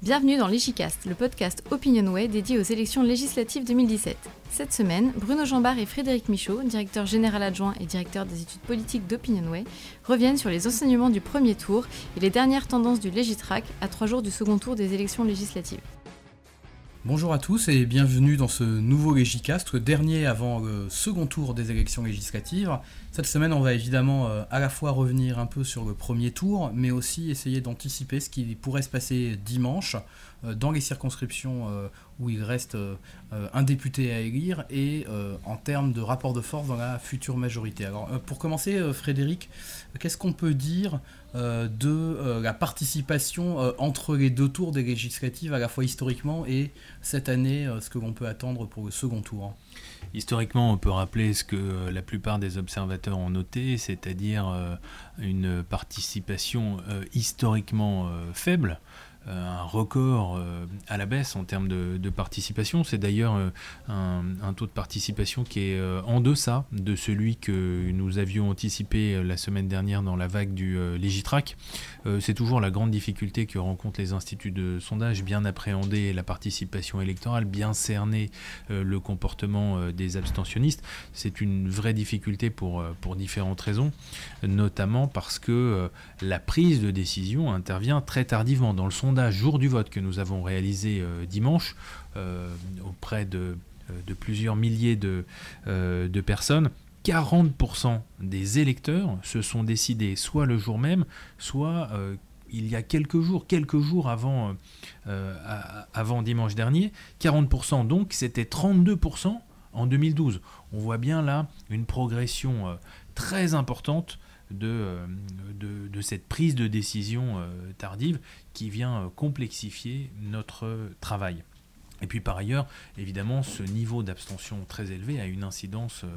Bienvenue dans Legicast, le podcast Opinionway dédié aux élections législatives 2017. Cette semaine, Bruno Jambard et Frédéric Michaud, directeur général adjoint et directeur des études politiques d'Opinionway, reviennent sur les enseignements du premier tour et les dernières tendances du Légitrac à 3 jours du second tour des élections législatives. Bonjour à tous et bienvenue dans ce nouveau Legicast, le dernier avant le second tour des élections législatives. Cette semaine, on va évidemment à la fois revenir un peu sur le premier tour, mais aussi essayer d'anticiper ce qui pourrait se passer dimanche dans les circonscriptions où il reste un député à élire et en termes de rapport de force dans la future majorité. Alors pour commencer, Frédéric, qu'est-ce qu'on peut dire de la participation entre les deux tours des législatives, à la fois historiquement et cette année, ce que l'on peut attendre pour le second tour? Historiquement, on peut rappeler ce que la plupart des observateurs ont noté, c'est-à-dire une participation historiquement faible, un record à la baisse en termes de participation. C'est d'ailleurs un taux de participation qui est en deçà de celui que nous avions anticipé la semaine dernière dans la vague du Légitrac. C'est toujours la grande difficulté que rencontrent les instituts de sondage, bien appréhender la participation électorale, bien cerner le comportement des abstentionnistes. C'est une vraie difficulté pour différentes raisons, notamment parce que la prise de décision intervient très tardivement. Dans le sondage jour du vote que nous avons réalisé dimanche auprès de plusieurs milliers de personnes, 40% des électeurs se sont décidés soit le jour même, soit il y a quelques jours avant dimanche dernier. 40% donc, c'était 32% en 2012. On voit bien là une progression très importante de cette prise de décision tardive qui vient complexifier notre travail. Et puis par ailleurs, évidemment, ce niveau d'abstention très élevé a une incidence,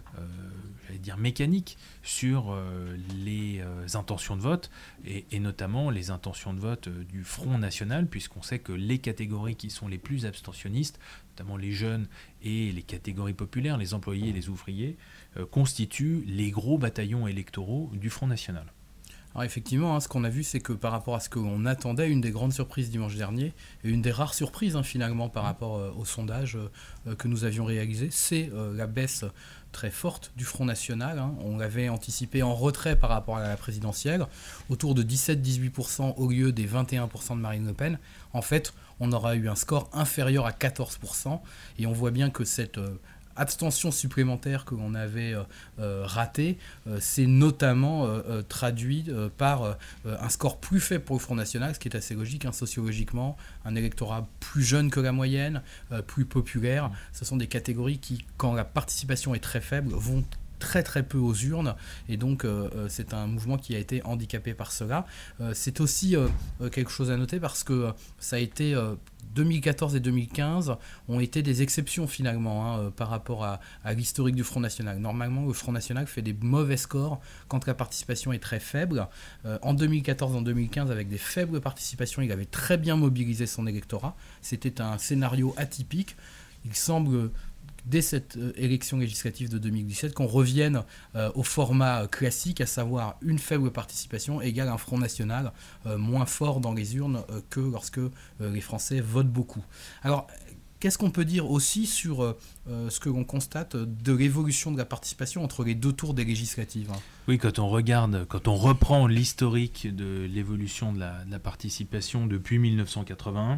mécanique sur les intentions de vote, et notamment les intentions de vote du Front National, puisqu'on sait que les catégories qui sont les plus abstentionnistes, notamment les jeunes et les catégories populaires, les employés et les ouvriers, constituent les gros bataillons électoraux du Front National. Alors effectivement, ce qu'on a vu, c'est que par rapport à ce qu'on attendait, une des grandes surprises dimanche dernier, et une des rares surprises finalement par rapport au sondage que nous avions réalisé, c'est la baisse très forte du Front National. On l'avait anticipé en retrait par rapport à la présidentielle, autour de 17-18% au lieu des 21% de Marine Le Pen. En fait, on aura eu un score inférieur à 14%, et on voit bien que cette abstention supplémentaire que l'on avait ratée, c'est notamment traduit par un score plus faible pour le Front National, ce qui est assez logique sociologiquement, un électorat plus jeune que la moyenne, plus populaire. Ce sont des catégories qui, quand la participation est très faible, vont très très peu aux urnes, et donc c'est un mouvement qui a été handicapé par cela. C'est aussi quelque chose à noter parce que ça a été 2014 et 2015 ont été des exceptions finalement par rapport à l'historique du Front National. Normalement, le Front National fait des mauvais scores quand la participation est très faible. En 2014 et en 2015, avec des faibles participations, il avait très bien mobilisé son électorat. C'était un scénario atypique. Il semble, dès cette élection législative de 2017, qu'on revienne au format classique, à savoir une faible participation égale un Front National moins fort dans les urnes que lorsque les Français votent beaucoup. Alors, qu'est-ce qu'on peut dire aussi sur ce que l'on constate de l'évolution de la participation entre les deux tours des législatives? Oui, quand on reprend l'historique de l'évolution de la participation depuis 1981,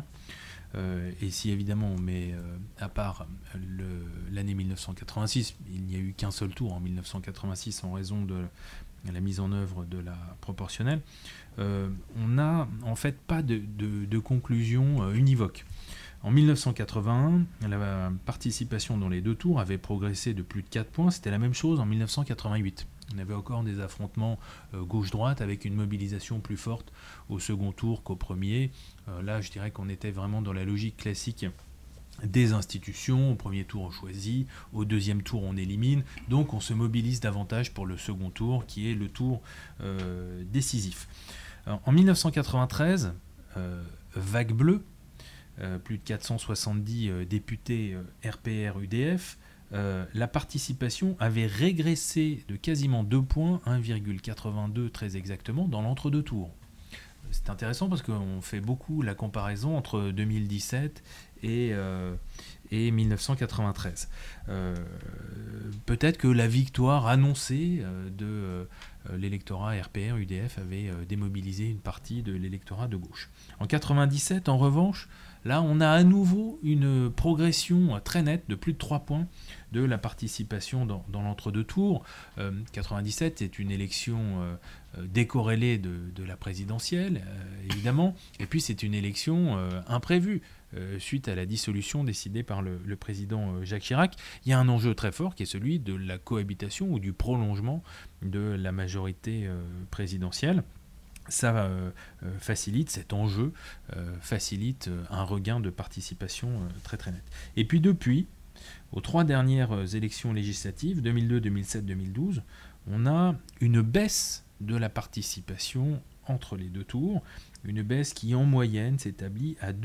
et si évidemment on met à part l'année 1986, il n'y a eu qu'un seul tour en 1986 en raison de la mise en œuvre de la proportionnelle, on n'a en fait pas de conclusion univoque. En 1981, la participation dans les deux tours avait progressé de plus de 4 points, c'était la même chose en 1988. On avait encore des affrontements gauche-droite avec une mobilisation plus forte au second tour qu'au premier. Là, je dirais qu'on était vraiment dans la logique classique des institutions. Au premier tour, on choisit. Au deuxième tour, on élimine. Donc, on se mobilise davantage pour le second tour, qui est le tour décisif. Alors, en 1993, vague bleue, plus de 470 députés RPR-UDF, la participation avait régressé de quasiment 2 points, 1,82 très exactement, dans l'entre-deux tours. c'est intéressant parce qu'on fait beaucoup la comparaison entre 2017 et 1993. Peut-être que la victoire annoncée de l'électorat RPR, UDF avait démobilisé une partie de l'électorat de gauche. En 97, en revanche, là, on a à nouveau une progression très nette de plus de 3 points de la participation dans l'entre-deux tours. 97 est une élection décorrélée de la présidentielle, évidemment, et puis c'est une élection imprévue. Suite à la dissolution décidée par le président Jacques Chirac, il y a un enjeu très fort qui est celui de la cohabitation ou du prolongement de la majorité présidentielle. Ça facilite cet enjeu, facilite un regain de participation très très net. Et puis depuis, aux 3 dernières élections législatives, 2002, 2007, 2012, on a une baisse de la participation entre les deux tours, une baisse qui en moyenne s'établit à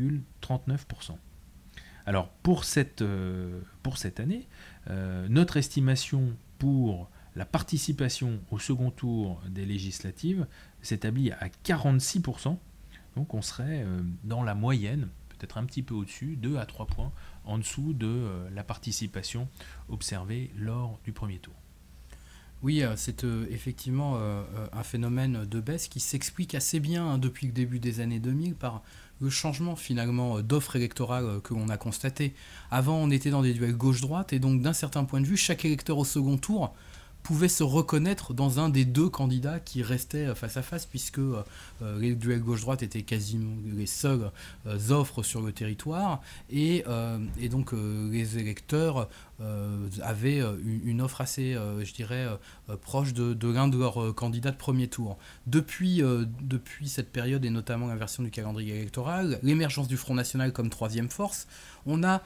2,39%. Alors pour cette année, notre estimation pour la participation au second tour des législatives s'établit à 46%, donc on serait dans la moyenne, peut-être un petit peu au-dessus, 2 à 3 points en dessous de la participation observée lors du premier tour. Oui, c'est effectivement un phénomène de baisse qui s'explique assez bien depuis le début des années 2000 par le changement finalement d'offre électorale que l'on a constaté. Avant, on était dans des duels gauche-droite et donc d'un certain point de vue, chaque électeur au second tour pouvait se reconnaître dans un des deux candidats qui restaient face à face, puisque les duels gauche-droite étaient quasiment les seules offres sur le territoire, et donc les électeurs avaient une offre assez, je dirais, proche de l'un de leurs candidats de premier tour. Depuis cette période, et notamment l'inversion du calendrier électoral, l'émergence du Front National comme troisième force, on a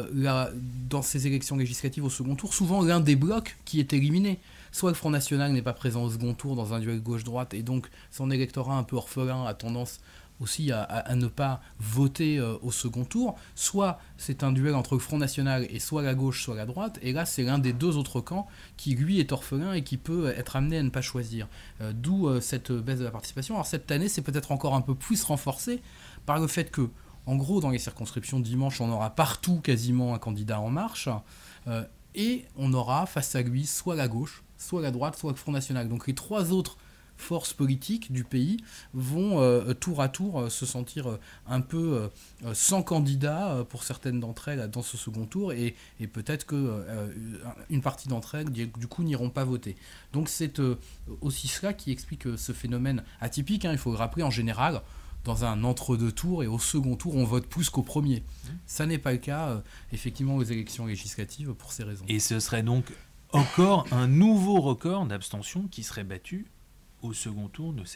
dans ces élections législatives au second tour souvent l'un des blocs qui est éliminé. Soit le Front National n'est pas présent au second tour dans un duel gauche-droite et donc son électorat un peu orphelin a tendance aussi à ne pas voter au second tour, soit c'est un duel entre le Front National et soit la gauche soit la droite, et là c'est l'un des deux autres camps qui lui est orphelin et qui peut être amené à ne pas choisir. D'où cette baisse de la participation. Alors cette année c'est peut-être encore un peu plus renforcé par le fait que en gros, dans les circonscriptions dimanche, on aura partout quasiment un candidat En Marche, et on aura face à lui soit la gauche, soit la droite, soit le Front National. Donc les 3 autres forces politiques du pays vont tour à tour se sentir un peu sans candidat pour certaines d'entre elles dans ce second tour, et peut-être qu'une partie d'entre elles du coup n'iront pas voter. Donc c'est aussi cela qui explique ce phénomène atypique, il faut le rappeler. En général, dans un entre-deux tours et au second tour, on vote plus qu'au premier. Ça n'est pas le cas, effectivement, aux élections législatives pour ces raisons. Et ce serait donc encore un nouveau record d'abstention qui serait battu au second tour de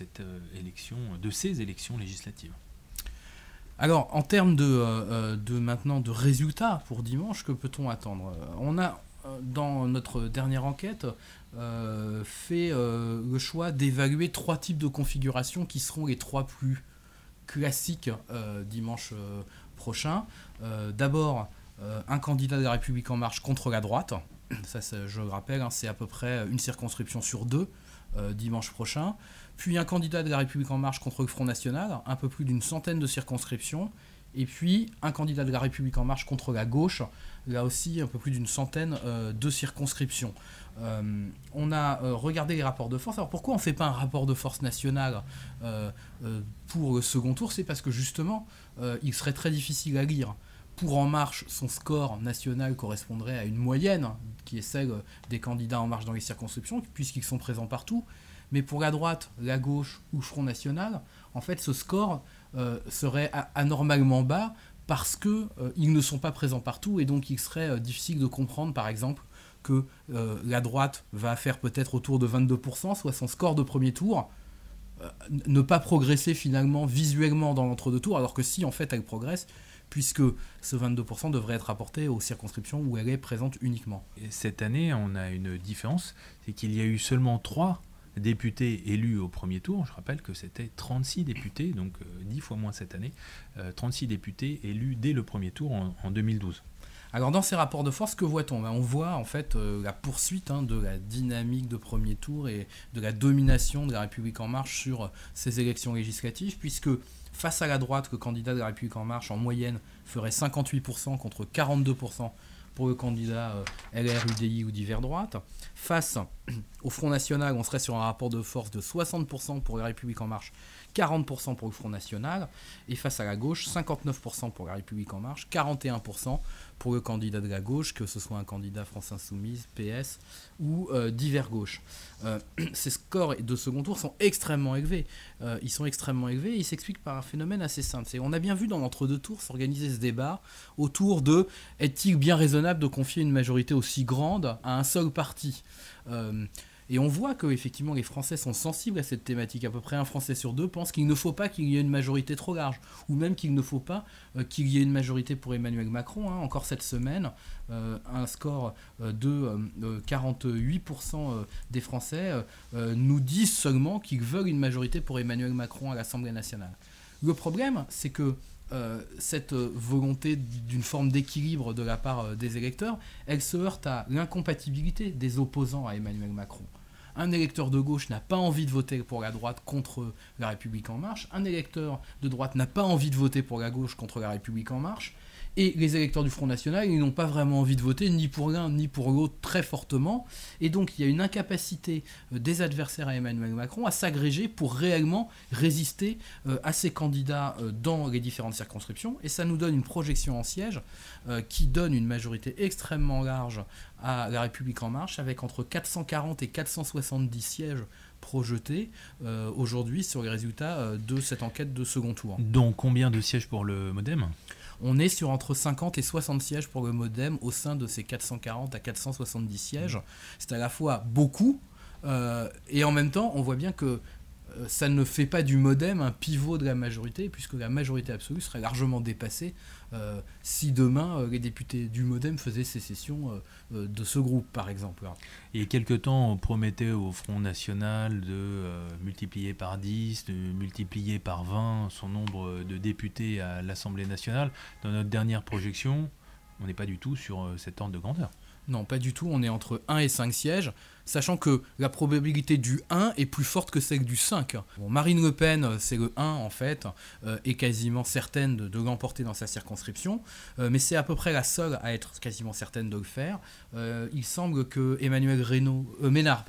ces élections législatives. Alors, en termes maintenant de résultats pour dimanche, que peut-on attendre ? On a, dans notre dernière enquête, fait le choix d'évaluer 3 types de configurations qui seront les 3 plus classique dimanche prochain. D'abord, un candidat de la République En Marche contre la droite. Ça, je le rappelle, c'est à peu près une circonscription sur 2 dimanche prochain. Puis un candidat de la République En Marche contre le Front National, un peu plus d'une centaine de circonscriptions. Et puis un candidat de la République En Marche contre la gauche, là aussi un peu plus d'une centaine de circonscriptions. On a regardé les rapports de force. Alors pourquoi on ne fait pas un rapport de force national pour le second tour ? C'est parce que justement, il serait très difficile à lire. Pour En Marche, son score national correspondrait à une moyenne, qui est celle des candidats En Marche dans les circonscriptions, puisqu'ils sont présents partout. Mais pour la droite, la gauche ou le Front National, en fait, ce score serait anormalement bas parce qu'ils ne sont pas présents partout, et donc il serait difficile de comprendre, par exemple, que la droite va faire peut-être autour de 22%, soit son score de premier tour, ne pas progresser finalement visuellement dans l'entre-deux tours, alors que si en fait elle progresse, puisque ce 22% devrait être apporté aux circonscriptions où elle est présente uniquement. Et cette année, on a une différence, c'est qu'il y a eu seulement 3 députés élus au premier tour. Je rappelle que c'était 36 députés, donc 10 fois moins cette année, 36 députés élus dès le premier tour en 2012. Alors dans ces rapports de force, que voit-on ? On voit en fait la poursuite de la dynamique de premier tour et de la domination de la République En Marche sur ces élections législatives, puisque face à la droite, le candidat de la République En Marche en moyenne ferait 58% contre 42% pour le candidat LR, UDI ou divers droite. Face au Front National, on serait sur un rapport de force de 60% pour la République En Marche, 40% pour le Front National, et face à la gauche, 59% pour la République En Marche, 41% pour le candidat de la gauche, que ce soit un candidat France Insoumise, PS ou divers gauche. Ces scores de second tour sont extrêmement élevés. Ils sont extrêmement élevés et ils s'expliquent par un phénomène assez simple. On a bien vu dans l'entre-deux tours s'organiser ce débat autour de est-il bien raisonnable de confier une majorité aussi grande à un seul parti ? Et on voit que effectivement les Français sont sensibles à cette thématique. À peu près un Français sur deux pense qu'il ne faut pas qu'il y ait une majorité trop large, ou même qu'il ne faut pas qu'il y ait une majorité pour Emmanuel Macron. Encore cette semaine, un score de 48% des Français nous disent seulement qu'ils veulent une majorité pour Emmanuel Macron à l'Assemblée nationale. Le problème, c'est que cette volonté d'une forme d'équilibre de la part des électeurs, elle se heurte à l'incompatibilité des opposants à Emmanuel Macron. Un électeur de gauche n'a pas envie de voter pour la droite contre la République En Marche. Un électeur de droite n'a pas envie de voter pour la gauche contre la République En Marche. Et les électeurs du Front National, ils n'ont pas vraiment envie de voter ni pour l'un ni pour l'autre très fortement. Et donc il y a une incapacité des adversaires à Emmanuel Macron à s'agréger pour réellement résister à ces candidats dans les différentes circonscriptions. Et ça nous donne une projection en siège qui donne une majorité extrêmement large à la République En Marche, avec entre 440 et 470 sièges projetés aujourd'hui sur les résultats de cette enquête de second tour. Donc combien de sièges pour le MoDem ? On est sur entre 50 et 60 sièges pour le MoDem au sein de ces 440 à 470 sièges. C'est à la fois beaucoup et en même temps on voit bien que ça ne fait pas du MoDem un pivot de la majorité, puisque la majorité absolue serait largement dépassée si demain les députés du MoDem faisaient sécession de ce groupe, par exemple. Il y a quelque temps, on promettait au Front National de multiplier par 10, de multiplier par 20 son nombre de députés à l'Assemblée nationale. Dans notre dernière projection, on n'est pas du tout sur cet ordre de grandeur. Non, pas du tout, on est entre 1 et 5 sièges, sachant que la probabilité du 1 est plus forte que celle du 5. Bon, Marine Le Pen, c'est le 1 en fait, est quasiment certaine de l'emporter dans sa circonscription, mais c'est à peu près la seule à être quasiment certaine de le faire. Il semble que Emmanuel Ménard,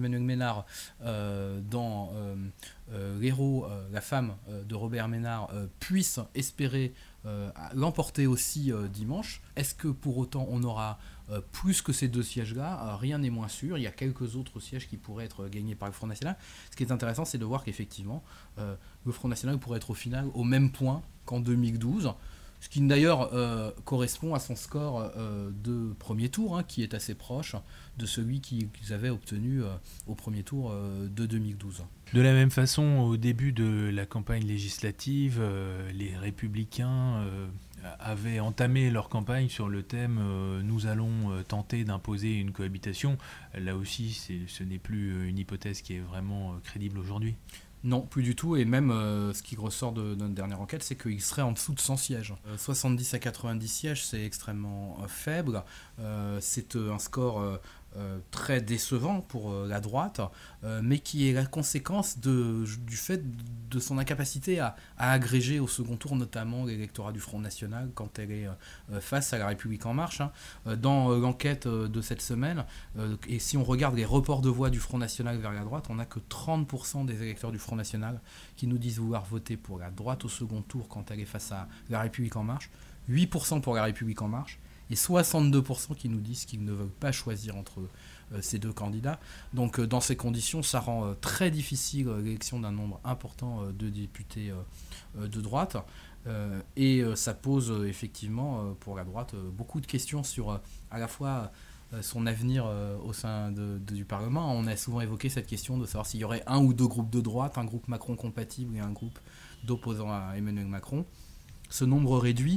dans l'héros, la femme de Robert Ménard, puisse espérer l'emporter aussi dimanche. Est-ce que pour autant on aura plus que ces deux sièges-là? Rien n'est moins sûr. Il y a quelques autres sièges qui pourraient être gagnés par le Front National. Ce qui est intéressant, c'est de voir qu'effectivement, le Front National pourrait être au final au même point qu'en 2012. Ce qui d'ailleurs correspond à son score de premier tour, qui est assez proche de celui qu'ils avaient obtenu au premier tour de 2012. De la même façon, au début de la campagne législative, les Républicains avaient entamé leur campagne sur le thème « Nous allons tenter d'imposer une cohabitation ». Là aussi, ce n'est plus une hypothèse qui est vraiment crédible aujourd'hui. Non, plus du tout, et même ce qui ressort de notre dernière enquête, c'est qu'il serait en dessous de 100 sièges. 70 à 90 sièges, c'est extrêmement faible. C'est un score très décevant pour la droite, mais qui est la conséquence du fait de son incapacité à agréger au second tour, notamment l'électorat du Front National, quand elle est face à la République En Marche. Dans l'enquête de cette semaine, et si on regarde les reports de voix du Front National vers la droite, on n'a que 30% des électeurs du Front National qui nous disent vouloir voter pour la droite au second tour quand elle est face à la République En Marche, 8% pour la République En Marche, et 62% qui nous disent qu'ils ne veulent pas choisir entre ces deux candidats. Donc dans ces conditions, ça rend très difficile l'élection d'un nombre important de députés de droite. Et ça pose effectivement pour la droite beaucoup de questions sur à la fois son avenir au sein du Parlement. On a souvent évoqué cette question de savoir s'il y aurait un ou deux groupes de droite, un groupe Macron compatible et un groupe d'opposants à Emmanuel Macron. Ce nombre réduit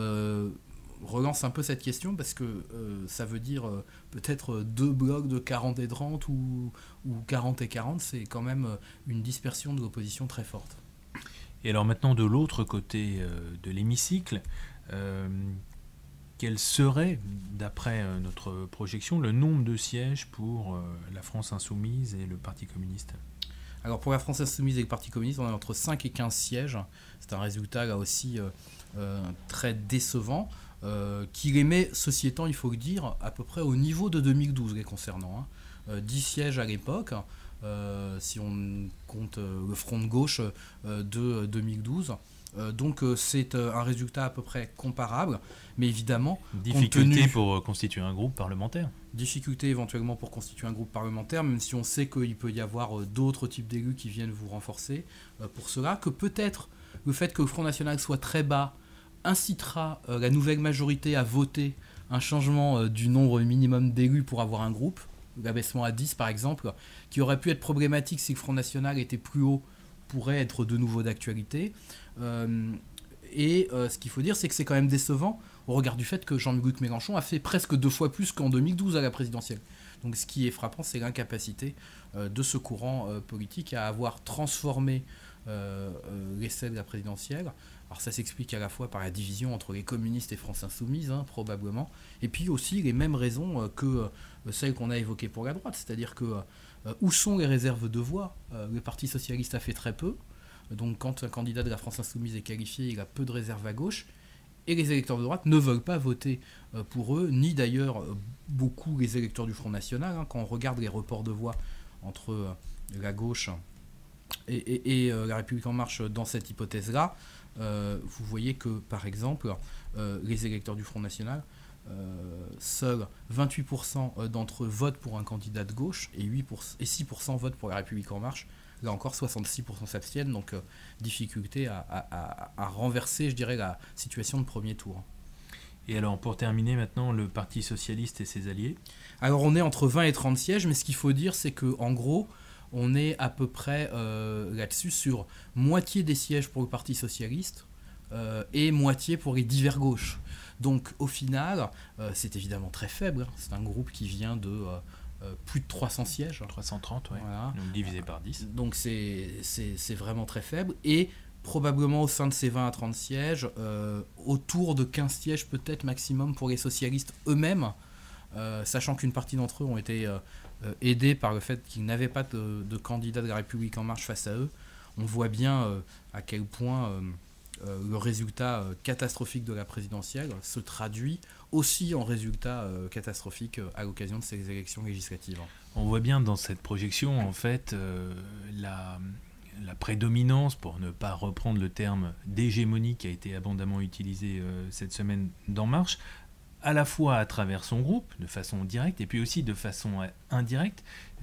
relance un peu cette question parce que ça veut dire peut-être deux blocs de 40 et 30 ou 40 et 40, c'est quand même une dispersion de l'opposition très forte. Et alors maintenant de l'autre côté de l'hémicycle, quel serait, d'après notre projection, le nombre de sièges pour la France Insoumise et le Parti communiste ? Alors pour la France Insoumise et le Parti communiste, on est entre 5 et 15 sièges. C'est un résultat là aussi très décevant, qui les met, ceci étant, il faut le dire, à peu près au niveau de 2012 les concernant. 10 sièges à l'époque, si on compte le front de gauche de 2012. Donc c'est un résultat à peu près comparable, mais évidemment... Difficulté pour constituer un groupe parlementaire. Difficulté éventuellement pour constituer un groupe parlementaire, même si on sait qu'il peut y avoir d'autres types d'élus qui viennent vous renforcer pour cela, que peut-être le fait que le Front National soit très bas incitera la nouvelle majorité à voter un changement du nombre minimum d'élus pour avoir un groupe, l'abaissement à 10 par exemple, qui aurait pu être problématique si le Front National était plus haut, pourrait être de nouveau d'actualité. Ce qu'il faut dire, c'est que c'est quand même décevant au regard du fait que Jean-Luc Mélenchon a fait presque 2 fois plus qu'en 2012 à la présidentielle. Donc ce qui est frappant, c'est l'incapacité de ce courant politique à avoir transformé l'essai de la présidentielle. Alors ça s'explique à la fois par la division entre les communistes et France Insoumise, probablement, et puis aussi les mêmes raisons que celles qu'on a évoquées pour la droite, c'est-à-dire que où sont les réserves de voix ? Le Parti socialiste a fait très peu, donc quand un candidat de la France Insoumise est qualifié, il a peu de réserves à gauche, et les électeurs de droite ne veulent pas voter pour eux, ni d'ailleurs beaucoup les électeurs du Front National. Quand on regarde les reports de voix entre la gauche et la République En Marche dans cette hypothèse-là, vous voyez que, par exemple, les électeurs du Front National, seuls 28% d'entre eux votent pour un candidat de gauche et 6% votent pour la République En Marche. Là encore, 66% s'abstiennent, donc difficulté à renverser, je dirais, la situation de premier tour. Et alors, pour terminer maintenant, le Parti socialiste et ses alliés ? Alors, on est entre 20 et 30 sièges, mais ce qu'il faut dire, c'est qu'en gros, on est à peu près là-dessus sur moitié des sièges pour le Parti socialiste et moitié pour les divers gauches. Donc, au final, c'est évidemment très faible. C'est un groupe qui vient de... plus de 300 sièges. 330, oui. Voilà. Donc divisé par 10. Donc c'est vraiment très faible. Et probablement au sein de ces 20 à 30 sièges, autour de 15 sièges peut-être maximum pour les socialistes eux-mêmes, sachant qu'une partie d'entre eux ont été aidés par le fait qu'ils n'avaient pas de candidat de la République En Marche face à eux. On voit bien à quel point le résultat catastrophique de la présidentielle se traduit aussi en résultat catastrophique à l'occasion de ces élections législatives. On voit bien dans cette projection, en fait, la prédominance, pour ne pas reprendre le terme d'hégémonie qui a été abondamment utilisé cette semaine d'En Marche, à la fois à travers son groupe, de façon directe, et puis aussi de façon indirecte,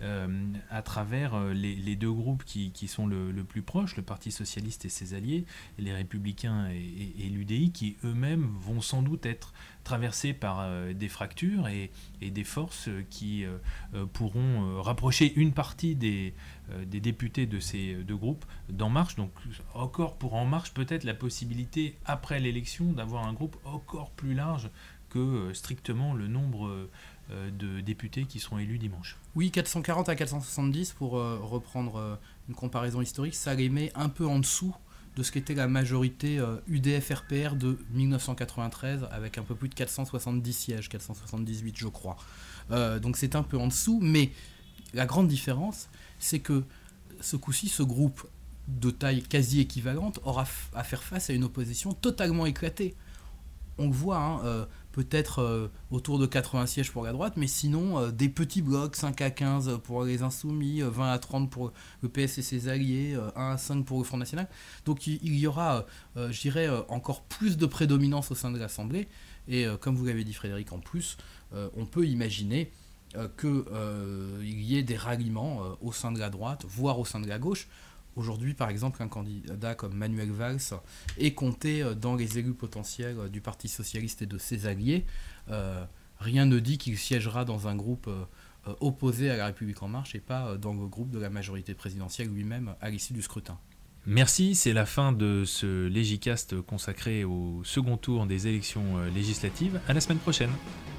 à travers les deux groupes qui sont le plus proches, le Parti socialiste et ses alliés, les Républicains et l'UDI, qui eux-mêmes vont sans doute être traversés par des fractures et des forces qui pourront rapprocher une partie des députés de ces deux groupes d'En Marche. Donc encore pour En Marche, peut-être la possibilité, après l'élection, d'avoir un groupe encore plus large que strictement le nombre de députés qui seront élus dimanche. Oui, 440 à 470, pour reprendre une comparaison historique, ça les met un peu en dessous de ce qu'était la majorité UDF-RPR de 1993, avec un peu plus de 470 sièges, 478 je crois. Donc c'est un peu en dessous, mais la grande différence, c'est que ce coup-ci, ce groupe de taille quasi équivalente aura à faire face à une opposition totalement éclatée. On le voit, peut-être autour de 80 sièges pour la droite, mais sinon des petits blocs, 5 à 15 pour les Insoumis, 20 à 30 pour le PS et ses alliés, 1 à 5 pour le Front National. Donc il y aura, je dirais, encore plus de prédominance au sein de l'Assemblée. Et comme vous l'avez dit Frédéric, en plus, on peut imaginer qu'il y ait des ralliements au sein de la droite, voire au sein de la gauche. Aujourd'hui, par exemple, un candidat comme Manuel Valls est compté dans les élus potentiels du Parti socialiste et de ses alliés. Rien ne dit qu'il siégera dans un groupe opposé à la République En Marche et pas dans le groupe de la majorité présidentielle lui-même à l'issue du scrutin. Merci, c'est la fin de ce Légicast consacré au second tour des élections législatives. À la semaine prochaine.